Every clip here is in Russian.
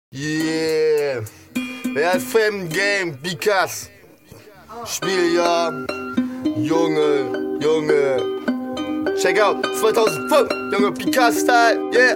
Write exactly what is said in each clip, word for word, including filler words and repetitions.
Yeah, F M Game, Bikas. Spiel ja, Junge, Junge. Check out, zweitausendfünf, Junge, Bikas-Style, yeah.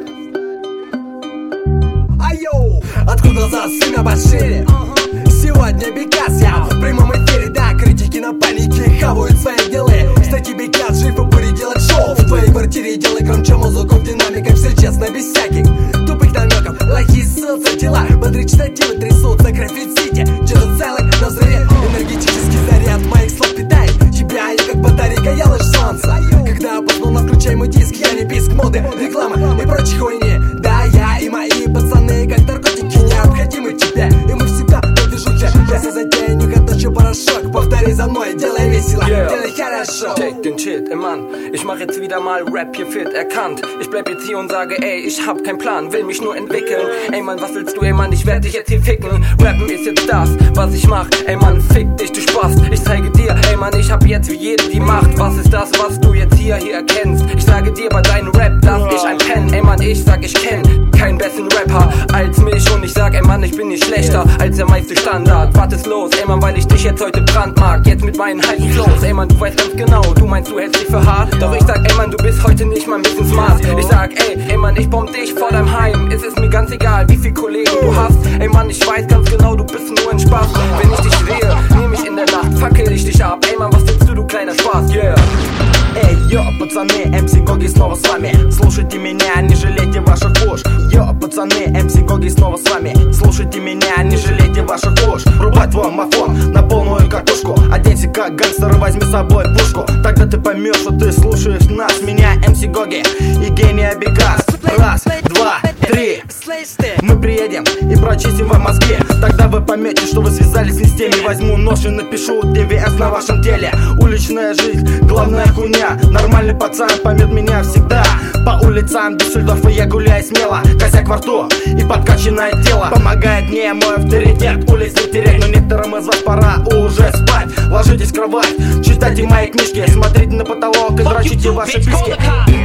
Айоу, откуда за сына большие? Сегодня Бикас, я в прямом эфире, да. Критики на панике хавают свои дела. Кстати, Бикас жив и будет делать шоу в твоей квартире, делай громче музыку в динамиках. Все честно, без всяких тупых намеков. Лохи ссутся, тела, бодрые штативы трясутся. Граффит-сити, что-то целый на взрыве. Энергетический заряд моих слов питает тебя, я как батарейка, я лишь солнце. Когда опознал на включаемый диск, я не писк моды, реклама и прочей хуйни. Да, я и мои пацаны, как наркотики, необходимы тебе. И мы всегда на движухе. Если затею не готовчу порошок, повтори за мной, делай весело, yeah. Делай хорошо. Take den Shit, ey Mann, ich mach jetzt wieder mal Rap hier fit, erkannt. Ich bleib jetzt hier und sage, ey, ich hab keinen Plan, will mich nur entwickeln. Ey Mann, was willst du, ey Mann, ich werd dich jetzt hier ficken. Rappen ist jetzt das, was ich mach, ey Mann, fick dich, du Spaß. Ich zeige dir, ey Mann, ich hab jetzt wie jede die Macht. Was ist das, was du jetzt hier, hier erkennst? Ich sage dir bei deinem Rap, dass ich ein Pen. Ey Mann, ich sag, ich kenn keinen besseren Rapper als mich. Und ich sag, ey Mann, ich bin nicht schlechter als der meiste Standard. Was ist los, ey Mann, weil ich dich jetzt heute brandmark. Jetzt mit meinen heißen Flows, ey Mann, du weißt ganz genau, du meinst, du hältst dich für hart. Doch ich sag, ey Mann, du bist heute nicht mal ein bisschen smart. Ich sag, ey, ey Mann, ich bomb dich vor deinem Heim. Es ist mir ganz egal, wie viel Kollegen du hast. Ey Mann, ich weiß ganz genau, du bist nur ein Spaß. Wenn ich dich sehe, nehm ich in der Nacht, fackel ich dich ab. Ey Mann, was willst du, du kleiner Spaß, yeah. Эй, йо, пацаны, эм си Гоги снова с вами. Слушайте меня, не жалейте ваших уш. Йо, пацаны, эм си Гоги снова с вами. Слушайте меня, не жалейте ваших уш. Рубай твой мафон на полную катушку. Оденься как гангстер и возьми с собой пушку. Тогда ты поймешь, что ты слушаешь нас. Меня, эм си Гоги и гения Бикас. Раз, два, три. Мы приедем и прочистим вам мозги. Тогда вы поймете, что вы связались не с теми. Возьму нож и напишу ди ви эс на вашем теле. Уличная жизнь, главная хуйня. Нормальный пацан поймет меня всегда. По улицам Дюссельдорфа я гуляю смело. Косяк во рту и подкачанное тело. Помогает мне мой авторитет, улиц не терять. Но некоторым из вас пора уже спать. Ложитесь в кровать, читайте мои книжки, смотрите на потолок и дрочите ваши письки.